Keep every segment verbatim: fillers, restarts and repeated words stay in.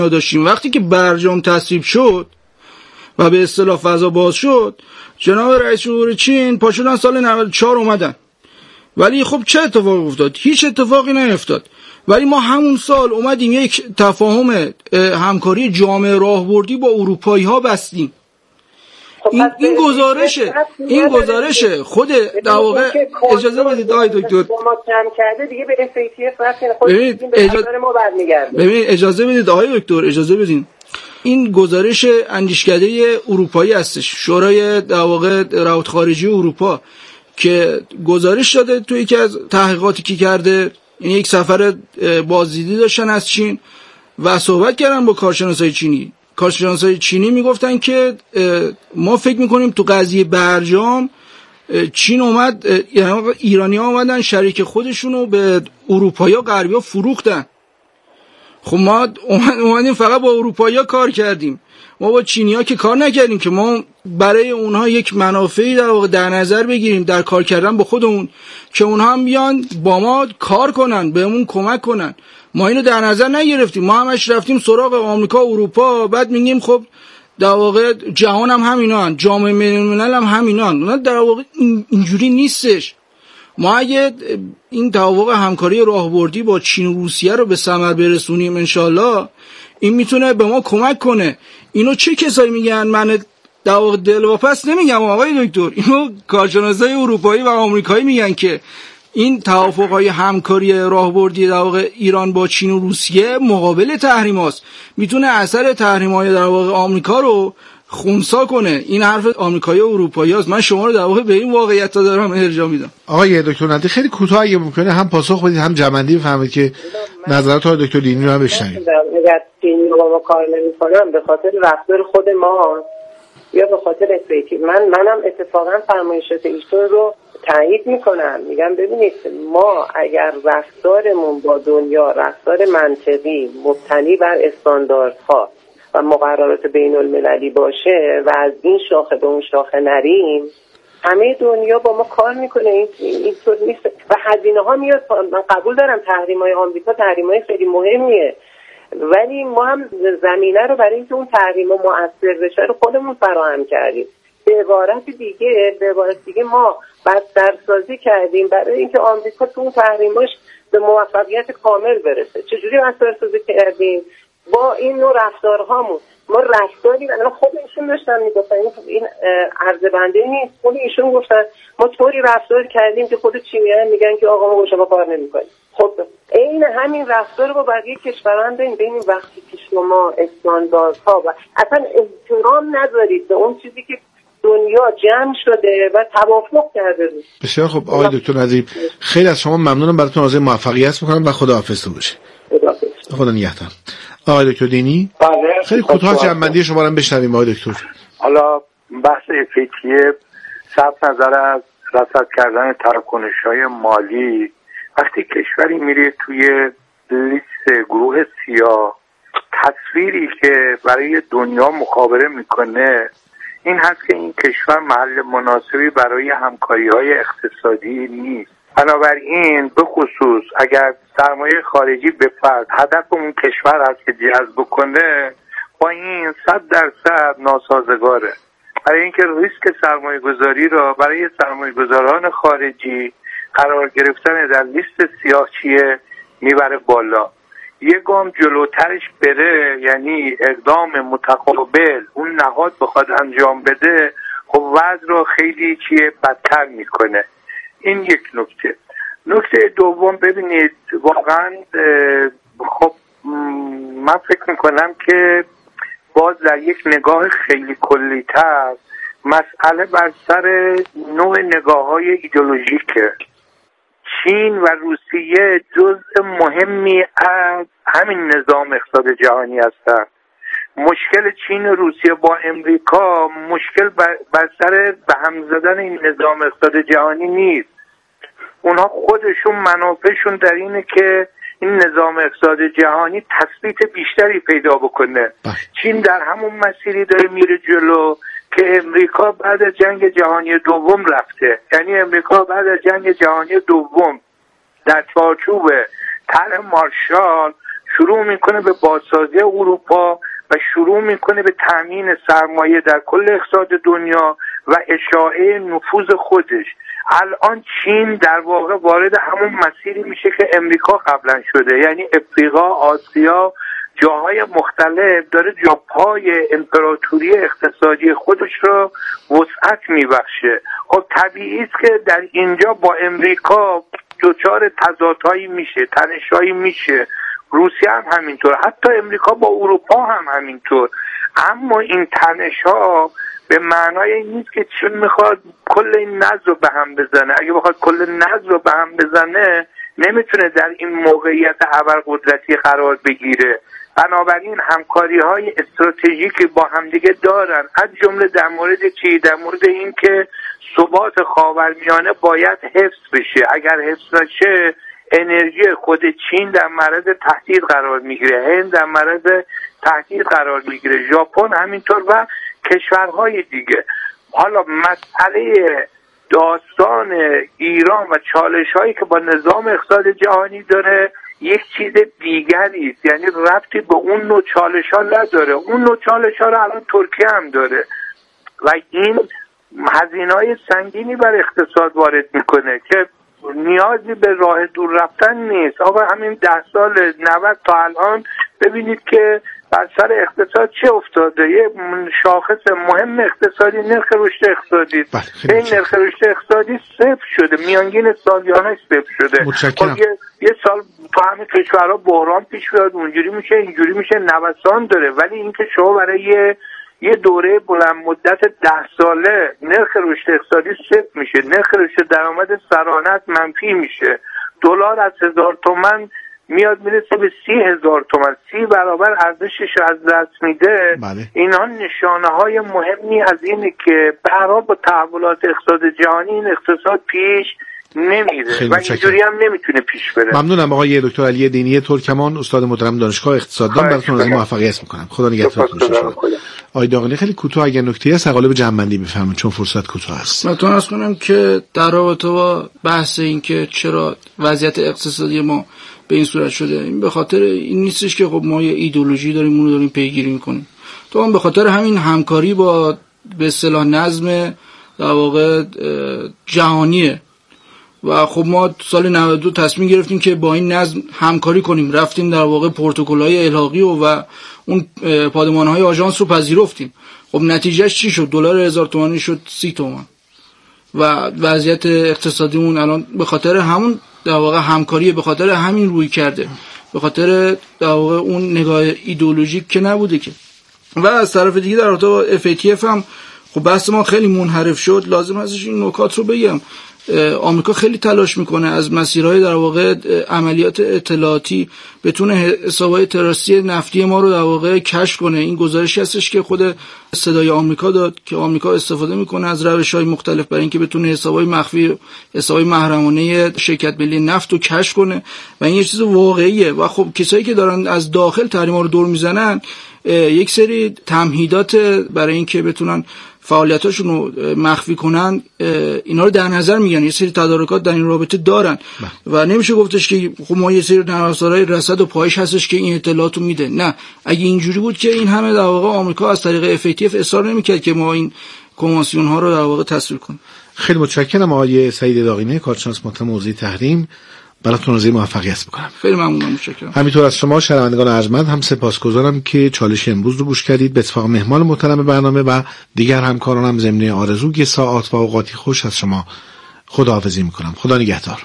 داشتیم. وقتی که برجام تصویب شد و به اصطلاح فضا باز شد، جناب رئیس جمهور چین پاشدن سال نود و چهار اومدن، ولی خب چه اتفاقی افتاد؟ هیچ اتفاقی نیفتاد. ولی ما همون سال اومدیم یک تفاهم همکاری جامع راهبردی با اروپایی ها بستیم. این این گزارشه این گزارشه خود در واقع اجازه بدید آقای دکتر ما کم کرده دیگه به اف ای تی اف رفتن خودمون به نظر ما برمیگرده. ببین اجازه بدید آقای دکتر اجازه بدین، این گزارش اندیشکده اروپایی هستش، شورای در واقع روابط خارجی اروپا که گزارش داده توی یکی از تحقیقاتی که کرده. این یک سفر بازدیدی داشتن از چین و صحبت کردن با کارشناسای چینی. کارشناسای چینی میگفتن که ما فکر میکنیم تو قضیه برجام چین اومد، یعنی ایرانی ها اومدن شریک خودشونو به اروپایی ها غربی ها فروختن. خب ما اومدیم فقط با اروپایی ها کار کردیم، ما با چینی ها که کار نکردیم که ما برای اونها یک منافعی در واقع در نظر بگیریم در کار کردن با خودمون که اونها هم بیان با ما کار کنن، بهمون کمک کنن. ما اینو در نظر نگرفتیم، ما همش رفتیم سراغ آمریکا اروپا، بعد میگیم خب در واقع جهان هم همینان، جامعه بین‌الملل هم همینان. در واقع اینجوری نیستش. ما اگه این توافق همکاری راهبردی با چین و روسیه رو به ثمر برسونیم انشالله، این میتونه به ما کمک کنه. اینو چه کسایی میگن؟ من در واقع دلواپس نمیگم آقای دکتر، اینو کارشناسای اروپایی و آمریکایی میگن که این توافق‌های همکاری راهبردی در واقع ایران با چین و روسیه مقابل تحریم‌هاست، میتونه اثر تحریم‌های در واقع آمریکا رو خونسا کنه. این حرف آمریکایی و اروپایی هست. من شما رو در واقع به این واقعیت دارم ارجاع میدم. آقای دکتر ندی خیلی کوتاه اگه ممکنه هم پاسخ بدید هم جمع‌بندی بفرمایید که نظرات آقای دکتر دینی رو هم بشنویم. اگر چینی رو با ما کار نمی‌کنن به خاطر رفتار خود ما یا به خاطر افریتی، من منم اتفاقا فرمایشات ایشون رو تایید میکنم. میگم ببینید ما اگر رفتارمون با دنیا رفتار منطقی مبتنی بر استانداردها و مقررات بین المللی باشه و از این شاخه به اون شاخه نریم، همه دنیا با ما کار میکنه. این اینطور نیست و هزینه ها میاد. من قبول دارم تحریم های آمریکا تحریم های خیلی مهمیه، ولی ما هم زمینه رو برای اینکه اون تحریم ها مؤثر بشه رو خودمون فراهم کردیم. به عبارت دیگه به عبارت دیگه ما بسترسازی کردیم برای اینکه آمریکا تو اون تحریماش به موفقیت کامل برسه. چجوری بسترسازی کردیم؟ با این نوع رفتارهامون. ما رفتاری و خود ایشون داشتن میگفتن این عرض بنده نیست، خود ایشون گفتن ما طوری رفتار کردیم که خود چینی‌ها میگن که آقا ما با شما کار نمی‌کنیم. خب این همین رفتار رو با بقیه کشوران داریم. ببین وقتی که شما استانداردها و اصلا احترام نذارید به اون چیزی که دنیا جمع شده و توافق کرده بود. بسیار خب آقای دکتر ندیم خیلی از شما ممنونم، براتون آرزوی موفقیت میکنم و خداحافظ باشه. خداحافظ. خدا نگهدار. آقای دکتر دینی بله خیلی کوتاه جمع‌بندی شما رو بشنویم آقای دکتر. حالا بحث افیتیه صرف نظر از رصد کردن تراکنش‌های مالی، وقتی کشوری میره توی لیست گروه سیاه، تصویری که برای دنیا مخابره میکنه این هست که این کشور محل مناسبی برای همکاری‌های اقتصادی نیست. بنابراین به خصوص اگر سرمایه خارجی به فرض هدف اون کشور هست که جذب کنه، با این صد درصد ناسازگاره. برای اینکه ریسک سرمایه گذاری را برای سرمایه گذاران خارجی قرار گرفتن در لیست سیاهچیه میبره بالا. یک گام جلوترش بره، یعنی اقدام متقابل اون نهاد بخواد انجام بده، خب وضع رو خیلی چیه بدتر میکنه. این یک نکته. نکته دوم ببینید واقعا خب من فکر میکنم که باز در یک نگاه خیلی کلی‌تر مسئله بر سر نوع نگاه‌های ایدئولوژیکه. چین و روسیه جزء مهمی از همین نظام اقتصاد جهانی هستند. مشکل چین و روسیه با امریکا مشکل بر سر به هم زدن این نظام اقتصاد جهانی نیست. اونها خودشون منافعشون در اینه که این نظام اقتصاد جهانی تثبیت بیشتری پیدا بکنه. چین در همون مسیری داره میره جلو که امریکا بعد از جنگ جهانی دوم رفته. یعنی امریکا بعد از جنگ جهانی دوم در چارچوب طرح مارشال شروع میکنه به بازسازی اروپا و شروع میکنه به تامین سرمایه در کل اقتصاد دنیا و اشاعه نفوذ خودش. الان چین در واقع وارد همون مسیری میشه که امریکا قبلا شده، یعنی افریقا، آسیا، جاهای مختلف داره جا پای امپراتوری اقتصادی خودش رو وسعت میبخشه. خب طبیعی است که در اینجا با امریکا دچار تضادهایی میشه، تنشایی میشه. روسیه هم همینطور، حتی امریکا با اروپا هم همینطور. اما این تنش‌ها به معنای این نیست که چون میخواد کل این نظم رو به هم بزنه. اگه بخواد کل نظم رو به هم بزنه نمیتونه در این موقعیت ابرقدرتی قرار بگیره. بنابراین همکاری های استراتژیکی با همدیگه دارن، از جمله در مورد چی؟ در مورد این که ثبات خاورمیانه باید حفظ بشه. اگر حفظ نشه انرژی خود چین در معرض تهدید قرار میگیره، هند در معرض تهدید قرار میگیره، ژاپن همینطور و کشورهای دیگه. حالا مسئله داستان ایران و چالش‌هایی که با نظام اقتصاد جهانی داره یک چیز دیگری است، یعنی ربطی به اون نوع چالش‌ها نداره. اون نوع چالش‌ها رو الان ترکیه هم داره و این هزینه‌های سنگینی بر اقتصاد وارد میکنه که نیازی به راه دور رفتن نیست. آقا همین ده سال نود تا الان ببینید که بر سر اقتصاد چه افتاده. یه شاخص مهم اقتصادی نرخ رشد اقتصادی، این نرخ رشد اقتصادی صفر شده، میانگین سالیانه صفر شده. خب یه, یه سال تو همه کشورها بحران پیش بیاد، اونجوری میشه اینجوری میشه، نوسان داره. ولی اینکه شما برای یه یه دوره بلند مدت ده ساله نرخ رشد اقتصادی صفر میشه، نرخ رشد درآمد سرانت منفی میشه، دلار از هزار تومان میاد میرسه به سی هزار تومان، سی برابر ارزشش از دست میده. بله. اینا نشانه های مهمی از اینه که به هر حال با تحولات اقتصاد جهانی این اقتصاد پیش نمیره و اینجوری هم نمیتونه پیش بره. ممنونم آقای دکتر علی دینی ترکمان، استاد محترم دانشگاه اقتصاددان، براتون از موفقیت میکنم. خدا نگهدارتون باشه. آقای داغلی خیلی کوتاه اگر نکته هست قالب جمع‌بندی بفرمایید چون فرصت کوتاه است. من عرض کنم که در رابطه با بحث این که چرا وضعیت اقتصادی ما به این صورت شده، این به خاطر این نیستش که خب ما یه ایدئولوژی داریم اون رو داریم پیگیری میکنیم، تو هم به خاطر همین همکاری با به اصطلاح نظم در واقع جهانیه و خب ما سال نود و دو تصمیم گرفتیم که با این نظم همکاری کنیم، رفتیم در واقع پروتکل‌های الحاقی و, و اون پادمان‌های آژانس رو پذیرفتیم. خب نتیجهش چی شد؟ دلار هزار تومانی شد سی تومان و وضعیت اقتصادیمون الان به خاطر همون در واقع همکاری، به خاطر همین روی کرده، به خاطر در واقع اون نگاه ایدئولوژیک که نبوده که. و از طرف دیگه در رابطه با اف ای تی اف هم خب بحث ما خیلی منحرف شد. لازم هستش این نکات رو بگم. آمریکا خیلی تلاش میکنه از مسیرهای در واقع عملیات اطلاعاتی بتونه حسابهای تروریستی نفتی ما رو در واقع کشف کنه. این گزارشی هستش که خود صدای آمریکا داد که آمریکا استفاده میکنه از روش‌های مختلف برای اینکه بتونه حسابهای مخفی، حسابهای محرمانه شرکت ملی نفت رو کشف کنه و این یه چیز واقعیه. و خب کسایی که دارن از داخل تحریم‌ها رو دور میزنن یک سری تمهیدات برای اینکه بتونن فعالیتاشون رو مخفی کنن اینا رو در نظر میگیرن، یه سری تدارکات در این رابطه دارن و نمیشه گفتش که خب ما یه سری نرم افزارهای رصد و پایش هستش که این اطلاعات رو میده. نه، اگه اینجوری بود که این همه در واقع آمریکا از طریق اف ای تی اف اصرار نمیکرد که ما این کنوانسیون ها رو در واقع تصویب کنیم. خیلی متشکرم آقای سعید داغینی، کارشناس محترم موضوع تحریم. براتون آرزوی موفقیت میکنم. خیلی ممنونم، متشکرم. همینطور از شما شنوندگان ارجمند هم سپاسگزارم که چالش امروز رو گوش کردید. به اتفاق مهمان محترم برنامه و دیگر همکارانم ضمن آرزوی ساعات و اوقاتی خوش از شما خداحافظی میکنم. خدا نگهدار.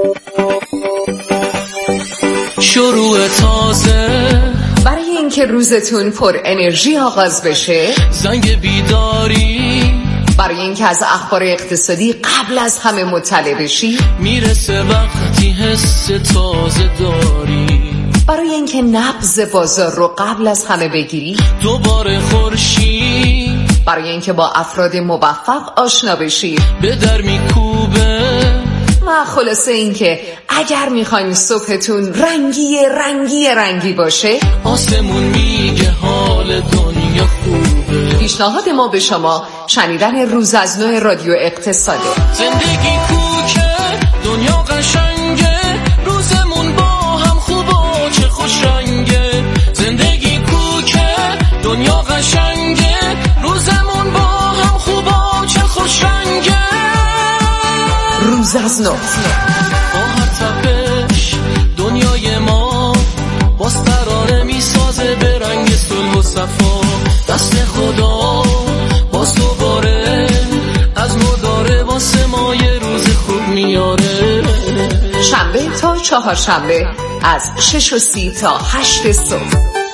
شروع تازه برای اینکه روزتون پر انرژی آغاز بشه، زنگ بیداری برای اینکه از اخبار اقتصادی قبل از همه مطلع بشی، میرسه وقتی حس تازه داری، برای اینکه نبض بازار رو قبل از همه بگیری، دوباره خورشید برای اینکه با افراد موفق آشنا بشی، به در میکوبه و خلاصه اینکه اگر میخواین صبحتون رنگی رنگی رنگی باشه، آسمون میگه حال دنیا خوبه. پیشنهاد ما به شما شنیدن روز از نو رادیو اقتصاده. زندگی کوکه، دنیا قشنگه، روزمون با هم خوبه چه خوش رنگه. زندگی کوکه، دنیا قشنگه، روزمون با هم خوبه چه خوش رنگه. روز از نو با هر تپش دنیای ما باز ترانه میسازه به رنگ صلح و صفا. دست خدا باز دوباره از نو داره واسه ما یه روز خوب میاره. شنبه تا چهارشنبه از شش و سی تا هشت صبح.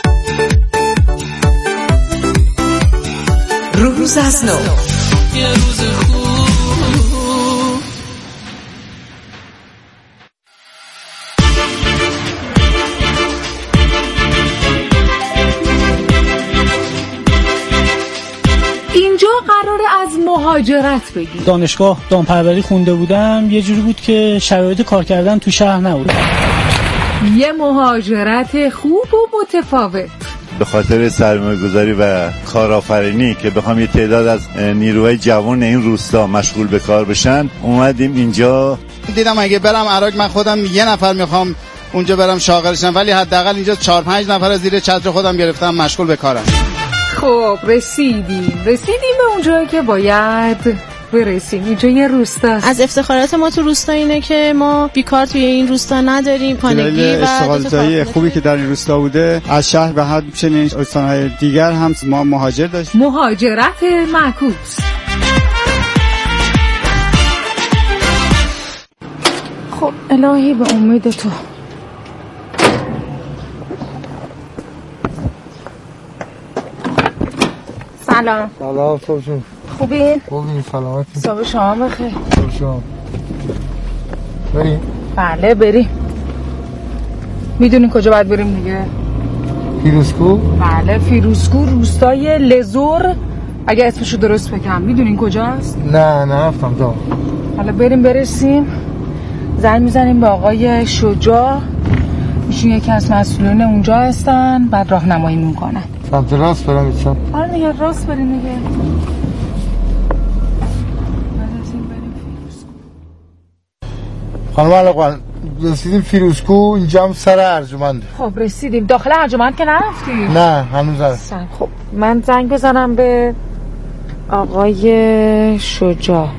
روز از نو، یه روز خوب. اینجا قراره از مهاجرت بگیم. دانشگاه دامپروری خونده بودم، یه جوری بود که شرایط کار کردن تو شهر نبود. یه مهاجرت خوب و متفاوت. به خاطر سرمایه‌گذاری و کارآفرینی که بخوام یه تعداد از نیروهای جوان این روستا مشغول به کار بشن، اومدیم اینجا. دیدم اگه برم عراق من خودم یه نفر میخوام اونجا برم شاغلشم، ولی حداقل اینجا چهار پنج نفر از زیر چتر خودم گرفتم مشغول به کارم. خب رسیدیم رسیدیم به اونجایی که باید برسیم. اینجا یه روستاست. از افتخارات ما تو روستا اینه که ما بیکار توی این روستا نداریم. خانگی و اشتغالزایی خوبی که در این روستا بوده، از شهر به همچنین استان‌های دیگر هم ما مهاجر داشتیم. مهاجرت معکوس. خب الهی به امید تو. سلام. سلام صبح جون. خوبین؟ خوبین، سلامتی. صبح شما بخیر. صبح شما. بریم؟ بله بریم. میدونین کجا باید بریم دیگه؟ فیروزکو؟ بله فیروزکو، روستای لزور، اگه اسمشو درست بگم. میدونین کجاست؟ نه نه رفتم تا. حالا بریم برسیم، زنگ میزنیم به آقای شجاع، ایشون یکی از مسئولین اونجا هستن، بعد راهنمایی میکنن. سمت راست برم ایچم؟ آره دیگه راست بریم دیگه. خانم علاقوان رسیدیم فیروزکو، اینجا هم سر ارجمنده. خب رسیدیم. داخل ارجمند که نرفتیم؟ نه هنوز نرفتیم. خب من زنگ بزنم به آقای شجاع.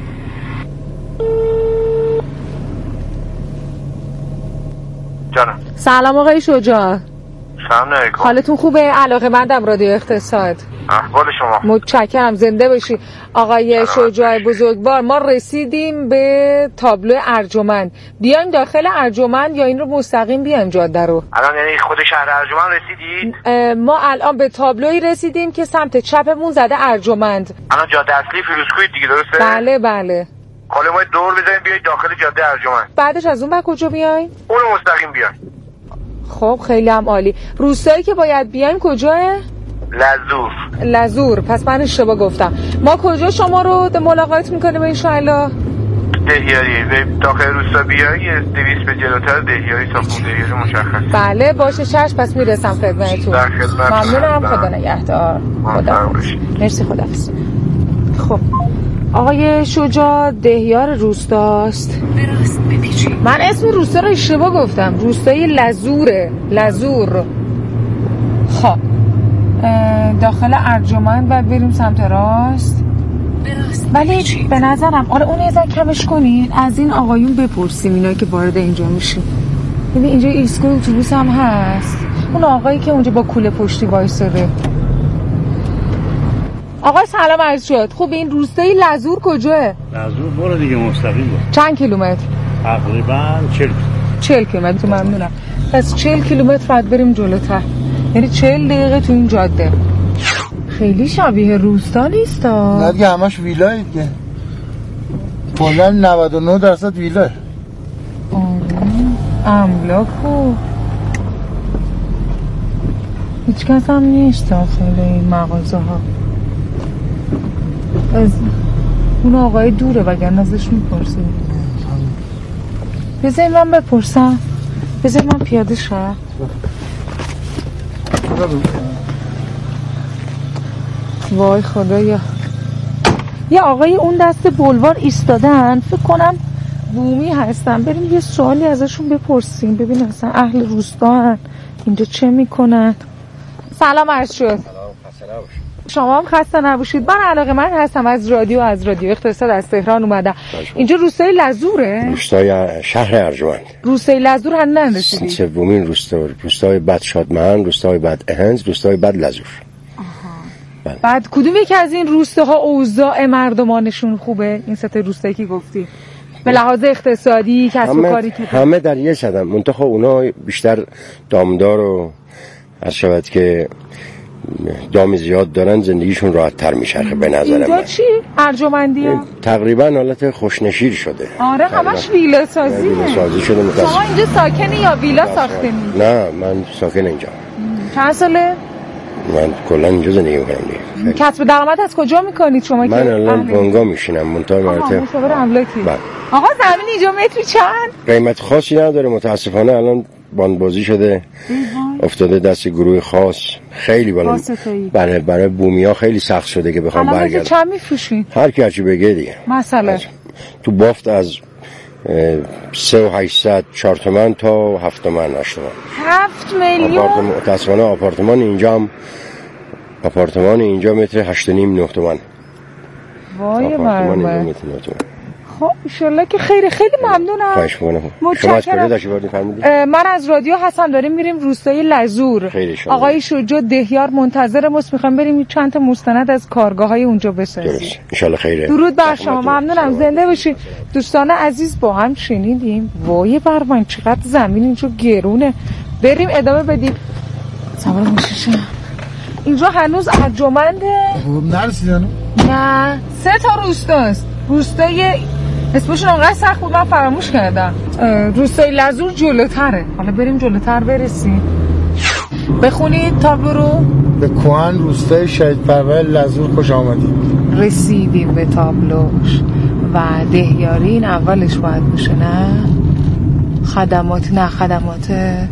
جانم. سلام آقای شجاع. سلام علیکم. حالتون خوبه؟ علاقه‌مندم رادیو اقتصاد. احوال شما؟ متشکرم، زنده باشی. آقای شجاع بزرگوار، ما رسیدیم به تابلو ارجمند. بیایم داخل ارجمند یا این رو مستقیم بیایم جاده رو؟ الان یعنی خود شهر ارجمند رسیدید؟ ما الان به تابلوی رسیدیم که سمت چپمون زده ارجمند. الان جاده اصلی فیروزکوی دیگه، درسته؟ بله بله. حالا ما دور بزنیم بیاید داخل جاده ارجمند. بعدش از اون بعد کجا بیایم؟ اون مستقیم بیایم. خب خیلی هم عالی. روستایی که باید بیایم کجاه؟ لزور. لزور. پس من اشتباه گفتم. ما کجا شما رو ملاقات میکنیم انشاءالله؟ دهیاری. به داخل روستا بیایی دویست به جلوتر دهیاری، ساختمون دهیاری مشخص. بله باشه چشم، پس میرسم خدمتتون. در خدمت. ممنونم، خدا نگهدار. خدا مرسی، خداحافظ. خب آقای شجاع دهیار روستاست. براست بپیچید. من اسم روستا رو اشتباه گفتم، روستای لزوره. لزور. خب داخل ارجمند بعد بریم سمت راست. ولی به نظرم آره اون یه ذره کمش کنین، از این آقایون بپرسیم اینا که وارد اینجا میشیم. ببین اینجا ایستگاه اتوبوس هم هست. اون آقایی که اونجا با کوله پشتی وایساده. آقا سلام عرض شد. خوب این روستای لزور کجاه؟ لزور برو دیگه مستقیم برو. چند کیلومتر؟ تقریبا چهل چهل کیلومتر. ممنونم. پس چهل کیلومتر بعد بریم جلوتر، یعنی چهل دقیقه تو این جاده. خیلی شبیه روستا نیستا؟ نه دیگه همش ویلای دیگه، کلا نود و نه درصد ویلاه. املاکو هیچ کس هم نیست داخل این مغازه ها. از اون آقای دوره وگرنه ازش میپرسیم. بذاری من بپرسم، بذاری من پیاده شم. وای خدایا، یه آقای اون دست بلوار ایستادن، فکر کنم بومی هستن. بریم یه سوالی ازشون بپرسیم ببین اصلا اهل روستا هن، اینجا چه میکنن. سلام عرض شد. شما هم خسته نباشید. من علاقه من هستم از رادیو از رادیو اقتصاد از تهران اومدم. اینجا روستای لزوره؟ روستای شهر ارجمند. روستای لزور هم نرسیدی؟ سومین روستا، روستای بد شادمهن، روستای بد اهنز، روستای بد لزور. آها. بعد کدوم یکی از این روستاها اوضاع مردمانشون خوبه؟ این سه تا روستایی که گفتی به لحاظ اقتصادی کسب و کاری که همه در یه صدم، منتها اونا بیشتر دامدار و از شود که دام زیاد دارن، زندگیشون راحت تر میشه به نظر من. اینجا چی؟ ارجمندی ها؟ تقریبا حالت خوشنشیر شده. آره همش ویلا سازیه. ویلا سازی شده متاسف. شما اینجا ساکنی یا ویلا ساختنی؟ نه من ساکن اینجا. چند ساله؟ من کلا اینجا زندگی میکنم. کسب درآمد از کجا میکنید شما؟ من الان بونگا میشینم منتها مرتب. مشاور املاکی. آقا زمین اینجا متری چند؟ قیمت خاصی نداره متاسفانه. الان باندبازی شده افتاده دست گروه خاص، خیلی بالا برای برای بومیا خیلی سخت شده که بخوام برگردم. الان چند میفروشین؟ هر کی هرچی بگه دیگه. مثلا تو بافت از سه و هشتصد چهار تومن تا هفت تومن هشت تومن. هفت میلیون؟ متاسفانه آپارتمان اینجا هم آپارتمان اینجا متر هشت و نیم نه تومن. وای بابا. خب ایشالله که خیلی خیلی ممنونم. خواهش می‌کنم. شما از کجا تشریف فرمودید؟ من از رادیو هستم، داریم میریم روستای لزور. آقای شجاع دهیار منتظر ماست، میخوام بریم چند تا مستند از کارگاه‌های اونجا بسازیم. درست. ان شاء الله خیره. درود بر شما. ممنونم. زنده باشید. دوستان عزیز با هم شنیدیم. وای بر من چقدر زمین اینجا گرونه. بریم ادامه بدیم. سوار میشه. اینجا هنوز ارجمنده؟ خب نرسیدن؟ نه سه تا روستاست. روستای اسمشون انقدر سخت بود من فراموش کردم. روستای لزور جلوتره. حالا بریم جلوتر برسیم. بخونید تابلو رو. به کوهن روستای شهید پرور لزور خوش آمدید. رسیدیم به تابلوش و دهیارین اولش باید بشه نه؟ خدمات نه خدمات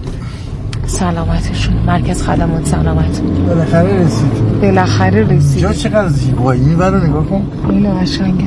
سلامتشون، مرکز خدمات سلامت. بالاخره رسید. بالاخره رسید. جا چقدر زیبایی، این برو نگاه کن. خیلی قشنگه.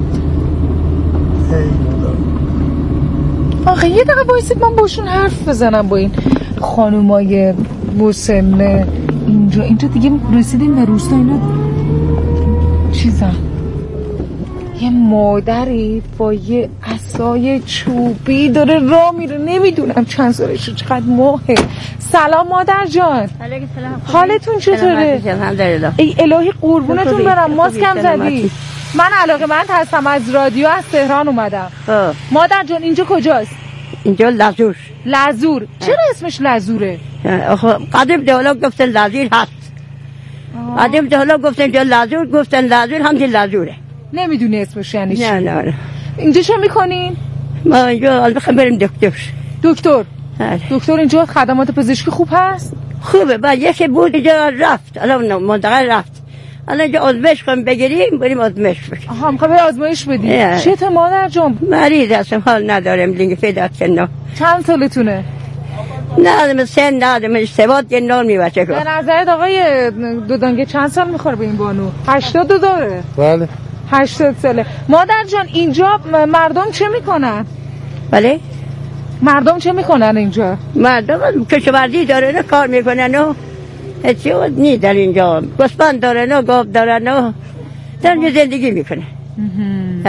آخه یه دقیقه بایستید من باشون حرف بزنم با این خانومای مسن اینجا. اینجا دیگه رسیدیم به روستا. اینا چیزم یه مادری با یه عصای چوبی داره راه میره، نمیدونم چند سالشه، چقدر ماهه. سلام مادر جان. حالتون چطوره؟ ای الهی قربونتون برم. ماسکم زدی. من علاقه من هستم از رادیو از تهران اومدم. آه. مادر جان اینجا کجاست؟ اینجا لزور. لزور. چرا اسمش لزوره؟ قدیم دهلا گفتن لزور هست. قدیم دهلا گفتن اینجا لزور، گفتن لزور هم لزوره. نمیدونی اسمش یعنی چی؟ نه نه. اینجا چه میکنین؟ ما اینجا البته بریم دکتر. دکتر؟ دکتر اینجا خدمات پزشکی خوب هست؟ خوبه. بعد یکی بود اینجا رفت، الان منتقل رفت. الان اینجا آزمایش کنیم بگیریم بریم آزمایش بگیریم. آها میخوای آزمایش بدی؟ چته مادر جان؟ مریض هستم، حال ندارم دیگه پیدا کنم. چند سالتونه؟ نه من سن ندارم، اشتباهات یه نرمی بچه که. به نظرت آقای دودانگه چند سال میخوره به این بانو؟ هشتاد دو داره؟ بله هشتاد ساله. مادر جان اینجا مردم چه میکنن؟ بله؟ مردم چه میکنن اینجا؟ مردم کشاورزی دارن کار میکنن و هیچی نی در اینجا. گوسفند دارن و گاو دارن و در اینجا زندگی میکنن.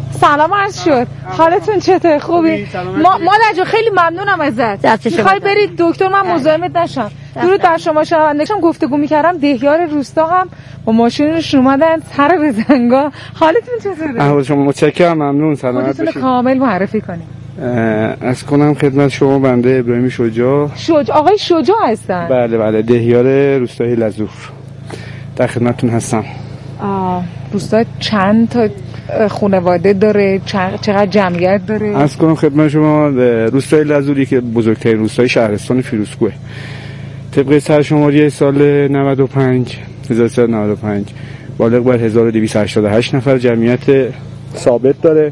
سلام عرض شد. حالتون چطور؟ خوبی؟ ما مادر جون خیلی ممنونم ازت. میخوای برید دکتر من مزاحمت نشم. درود بر شما شنوندگان. گفتگو میکردم دهیار روستا هم با ماشینش اومدن سر به زنگا. حالتون چطوره؟ احوال شما متشکرم ممنون. سلامت باشید. خودتون کامل معرفی کنید. از کنم خدمت شما بنده ابراهیم شجاع. شجاع آقای شجاع هستن؟ بله بله دهیار روستای لزور در خدمتتون هستم. آه روستا چند تا خانواده داره؟ چقدر جمعیت داره؟ از کنم خدمت شما روستای لزوری که بزرگترین روستای شهرستان فیروزکوه. طبق سرشماری سال نود و پنج هزار و سیصد و نود و پنج بالغ بر هزار و دویست و هشتاد و هشت نفر جمعیت ثابت داره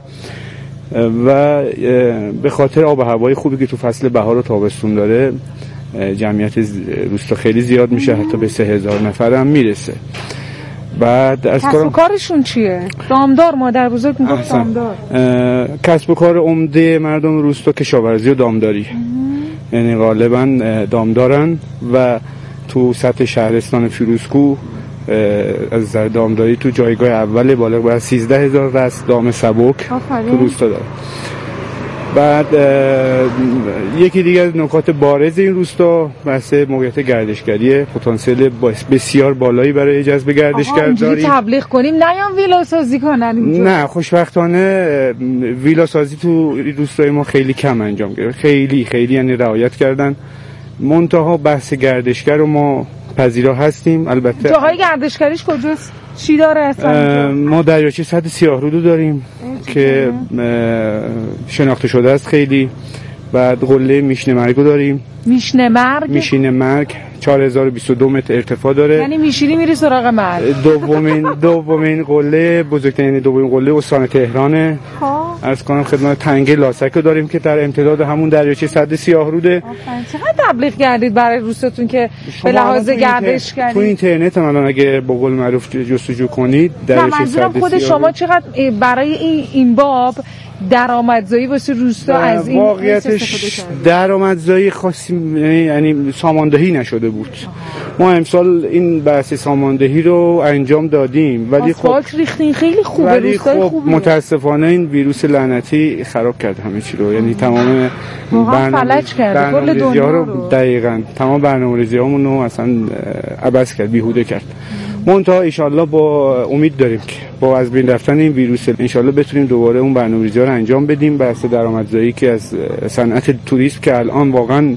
و به خاطر آب و هوای خوبی که تو فصل بهار و تابستون داره جمعیت روستا خیلی زیاد میشه، حتی به سه هزار نفر هم میرسه. بعد از کسب و کارشون چیه؟ دامدار مادر بزرگ میگفت دامدار. کسب و کار عمده مردم روستا کشاورزی و دامداری، یعنی غالبا دامدارن و تو سطح شهرستان فیروزکو از نظر دامداری تو جایگاه اول بالغ بر سیزده هزار رأس دام سبک تو روستا داره. بعد یکی دیگه از نکات بارز این روستا بحث موقعیت گردشگری پتانسیل بسیار بالایی برای جذب گردشگر داریم. تبلیغ کنیم نیام ویلا سازی کنن اینجا؟ نه خوشبختانه ویلا سازی تو روستای ما خیلی کم انجام گرفت، خیلی خیلی یعنی رعایت کردن. منتها بحث گردشگر رو ما پذیرا هستیم. البته جاهای گردشگریش کجاست؟ چی داره اصلا؟ ما دریاچه سد سیاهرودو داریم که شناخته شده است خیلی. بعد قله میشنه مرگو داریم. میشنه مرگ؟ میشینه مرگ چهار هزار و بیست و دو متر ارتفاع داره، یعنی میشینی میری سراغ مرگ. دومین دومین قله بزرگترین دومین قله استان تهرانه. عرض کنم خدمت تنگه لاسک رو داریم که در امتداد همون دریاچه سد سیاهروده. چقدر تبلیغ کردید برای روستاتون که به لحاظ گردشگری؟ تو اینترنت هم الان اگه با قول معروف جستجو کنید دریاچه سد خود شما چقدر برای این این باب درآمدزایی واسه روستا از این واقعیتش درآمدزایی خاصی یعنی ساماندهی نشده بود. ما امسال این بحث ساماندهی رو انجام دادیم ولی خب آسفالت ریختین خیلی خوبه، ولی روستای خب خوبه. متاسفانه این ویروس لعنتی خراب کرد همه چی رو، یعنی تمام فلج کرد کل دنیا رو. دقیقاً تمام برنامه‌ریزیامون رو اصلا عبث کرد، بیهوده کرد. منتها انشالله با امید داریم که با از بین رفتن این ویروس انشالله بتونیم دوباره اون برنامه‌ریزی رو انجام بدیم. بحث درآمدزایی که از صنعت توریسم که الان واقعا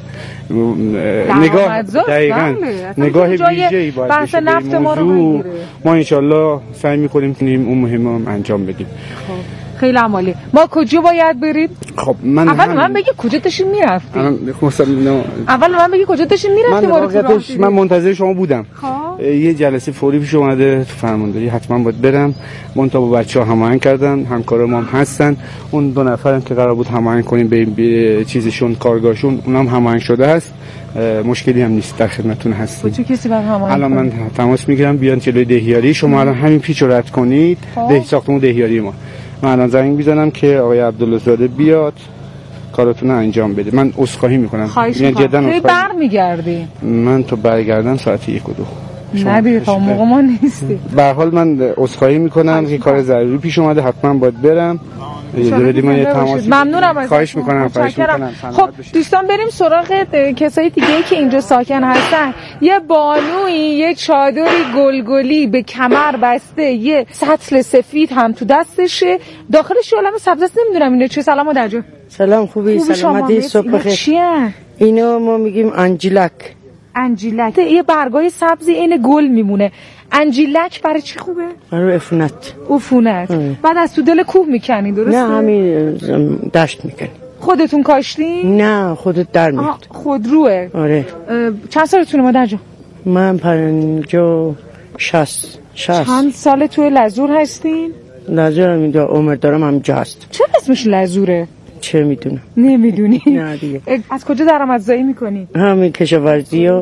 نگاه دقیقاً نگاه ویژه‌ای باید بحث نفت ما رو بگیره. ما انشالله سعی می‌کنیم که اون مهم رو انجام بدیم. خب خیلی عالی. ما کجا باید بریم؟ خب من اول من بگی کجا داشتین میرفتید؟ اول من بگی کجا داشتین میرفتید؟ من من منتظر شما بودم. خب یه جلسه فوری پیش اومده تو فرمانداری حتما باید برم. منتها با بچه‌ها هماهنگ کردن، همکارا ما هم هستن. اون دو نفرم که قرار بود هماهنگ کنیم به این چیزشون کارگاهشون اونم هماهنگ شده است. مشکلی هم نیست، در خدمتتون هستیم. چه کسی بعد هماهنگ الان من تماس میگیرم بیان جلوی دهیاری. شما الان همین پیچ رو رد کنید. ده ساختمون دهیاری ما. من الان زنگ میزنم که آقای عبدالله زاده بیاد کاراتون رو انجام بده. من عذرخواهی میکنم. یعنی جدا عذرخواهی. برمیگردی؟ من تو برگردم ساعت یک و دو. نه دیگه تا موقع ما نیستی. به هر حال من عذرخواهی میکنم که کار ضروری پیش اومده، حتما باید برم. یه من یه تماس ممنونم ازت. خواهش میکنم. خواهش میکنم. خب دوستان بریم سراغ کسای دیگه که اینجا ساکن هستن. یه بانویی یه چادری گلگلی به کمر بسته، یه سطل سفید هم تو دستشه، داخلش عالم سبز است. نمیدونم اینا چه. سلام درجا. سلام خوبی؟ سلامتی صبح بخیر. چیه اینا؟ ما میگیم انجیلک. انجیلک یه برگای سبزی این گل میمونه. انجیلک برای چی خوبه؟ برای عفونت. عفونت. بعد از تو دل کوه میکنی درسته؟ نه همین دشت میکنی. خودتون کاشتین؟ نه خودت در میاد. خودروه؟ آره. چند سالتونه مادر جان؟ من پنجاه شصت شصت. چند سال توی لزور هستین؟ لزور هم اینجا عمر دارم همجا هست. چه اسمش لزوره؟ چه میدونم. نمیدونی؟ نه دیگه. از کجا درآمدزایی میکنی؟ همین کشاورزی و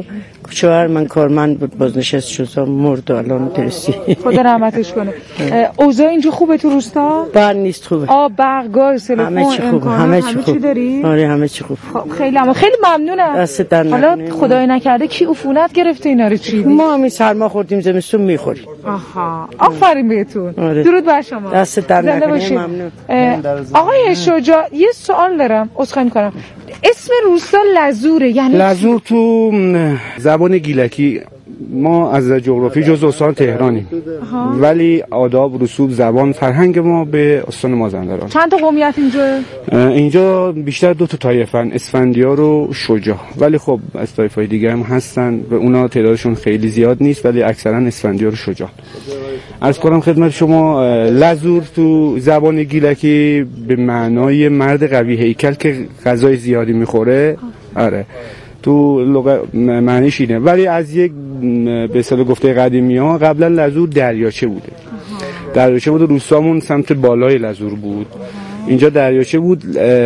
شوهر من کارمند بود، بازنشست شد، مرد و الان درستی. خدا رحمتش کنه. اوضاع اینجا خوبه تو روستا؟ بر نیست خوبه. آب، برق، گاز، تلفن، همه چی خوبه. همه چی خوب. داری؟ آره همه چی خوب. خب خیلی اما خیلی ممنونم. دست در نکنه. حالا خدای نکرده کی عفونت گرفته اینا رو چی؟ ما همین سرما خوردیم، زمستون میخوریم. آها. آفرین بهتون. آره. درود بر شما. دست در نکنه. ممنون. آقای شجاع یه سوال دارم. عذرخواهی می‌کنم. اسم روستا لزوره یعنی لزور تو زبان گیلکی ما از جغرافی جز استان تهرانیم، ولی آداب، رسوم، زبان، فرهنگ ما به استان مازندران. چند تا قومیت اینجا؟ اینجا بیشتر دو تا طایفن، اسفندیار و شجاع، ولی خب از طایف‌های دیگه هم هستن و اونا تعدادشون خیلی زیاد نیست، ولی اکثرا اسفندیار و شجاع. عرض کنم خدمت شما لزور تو زبان گیلکی به معنای مرد قوی هیکل که غذای زیادی میخوره. آره تو لغت معنیش اینه، ولی از یک به اصطلاح گفته قدیمی ها قبلا لزور دریاچه بوده. دریاچه بود، روستامون سمت بالای لزور بود. اینجا دریاچه بود.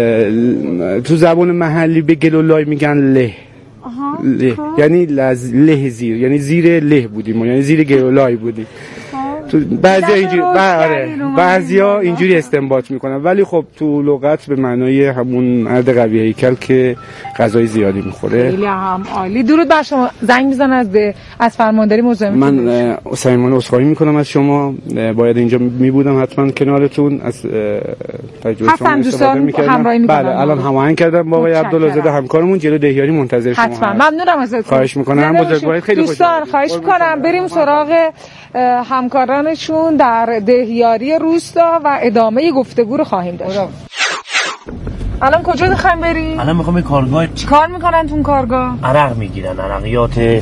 تو زبان محلی به گلولای میگن له. له یعنی لز... له زیر، یعنی زیر له بودیم، یعنی زیر گلولای بودیم. تو بعضیا اینجوری آره بعضیا اینجوری استنباط میکنن، ولی خب تو لغت به معنای همون مرد قوی هیکل که غذای زیادی میخوره. خیلی هم عالی. درود بر شما. زنگ میزنن از به از فرمانداری مزاحم. من صمیمانه عذرخواهی میکنم از شما، باید اینجا میبودم حتما کنارتون، از تجربه شما استفاده میکردم. بله الان هماهنگ کردم با آقای عبدالله همکارمون، جلو دهیاری منتظر شما. حتما ممنونم ازتون. خواهش میکنم. بزرگوارید. خیلی خوشحالم. دوستان خواهش میکنم بریم سراغ همکارانشون در دهیاری روستا و ادامه گفتگو رو خواهیم داشت. الان کجا می‌خوایم بریم؟ الان می‌خوام یه کارگاه. چیکار میکنن تو اون کارگاه؟ عرق میگیرن، عرقیات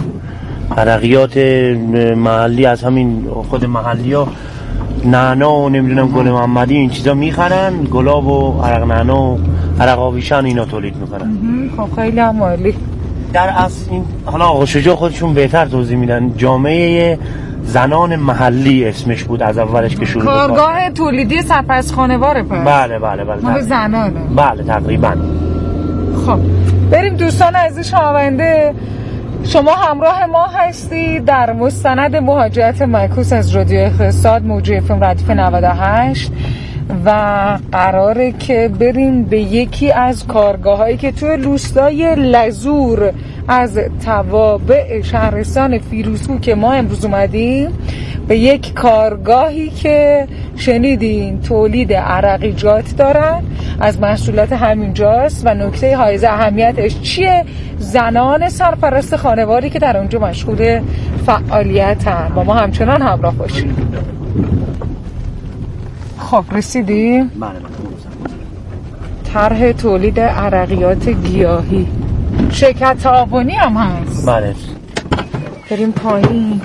عرقیات محلی از همین خود محلی‌ها، نعنا و نمیدونم گل محمدی این چیزا میخرن، گلاب و عرق نعنا و عرق آویشن اینا تولید میکنن. خب خیلی هم عالی. در اصل این حالا آقا شجاع خودشون بهتر توضیح میدن، جامعه زنان محلی اسمش بود از اولش که شروع کارگاه تولیدی سرپرست خانواره. پس بله بله بله ما به زنانه. بله تقریبا. خب بریم دوستان عزیز شنونده، شما همراه ما هستی در مستند مهاجرت معکوس از رادیو اقتصاد موجی اف ام ردیف نود و هشت و قراره که بریم به یکی از کارگاه‌هایی که توی روستای لزور از توابع شهرستان فیروزکوه که ما امروز اومدیم، به یک کارگاهی که شنیدین تولید عرقیجات دارن، از محصولات همینجاست و نکته حائز اهمیتش چیه؟ زنان سرپرست خانواری که در اونجا مشغول فعالیتن. با ما همچنان همراه باشید. خب رسیدیم؟ بله. طرح تولید عرقیات گیاهی، شرکت تعاونی هم هست. بله. بریم پایین.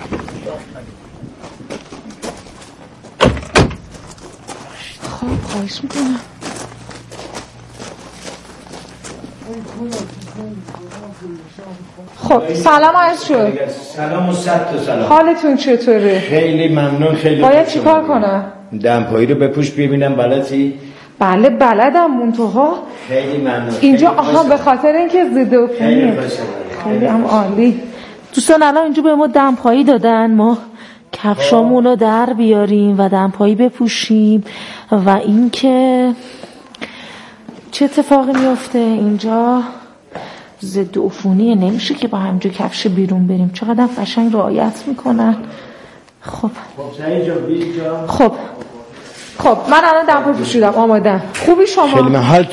خب خواهش میکنم. خب سلام عرض شد. سلام و صد تا سلام. حالتون چطوره؟ خیلی ممنون. خیلی باید چیکار کنم؟ دمپایی رو بپوش ببینم بلدی؟ بله بلدم. منتها خیلی ممنون. اینجا آها به خاطر اینکه ضد عفونیه. خیلی هم عالی. دوستان الان اینجا به ما دمپایی دادن، ما کفشامون رو در بیاریم و دمپایی بپوشیم و اینکه چه اتفاقی میفته اینجا ضد عفونیه، نمیشه که با همینجا کفش بیرون بریم. چقدر قشنگ رعایت میکنن. خب خب خب من الان دمپایی پوشیدم، آمادم. خوبی شما؟ خیلی من حال